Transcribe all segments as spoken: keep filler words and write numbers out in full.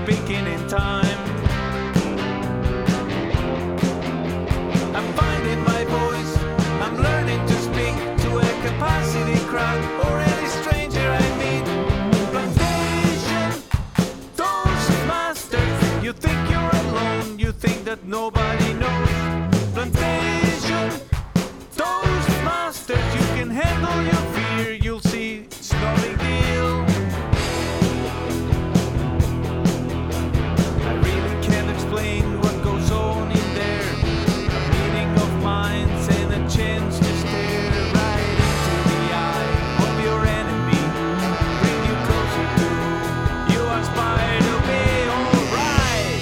speaking in time. I'm finding my voice, I'm learning to speak to a capacity crowd or any stranger I meet. Plantation, Toastmasters, you think you're alone, you think that nobody knows. Plantation, Toastmasters, you can handle your fear, you'll see it's no big deal. I really can't explain what goes on in there. A meeting of minds and a chance to stare right into the eye of your enemy. Bring you closer to you aspire to be alright.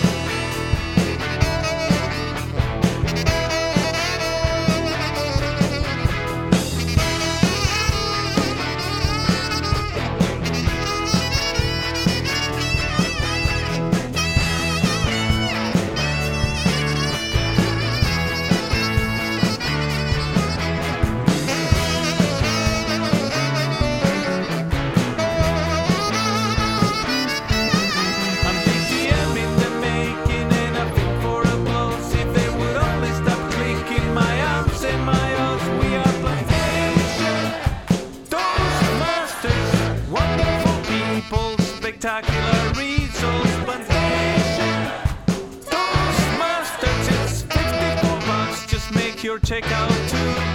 I'm B G M in the making and I think for a pulse. If they would only stop clicking my arms and my odds. We are Plantation, Toastmasters, wonderful people, spectacular results. Plantation, Toastmasters, it's fifty-four bucks, just make your checkout too.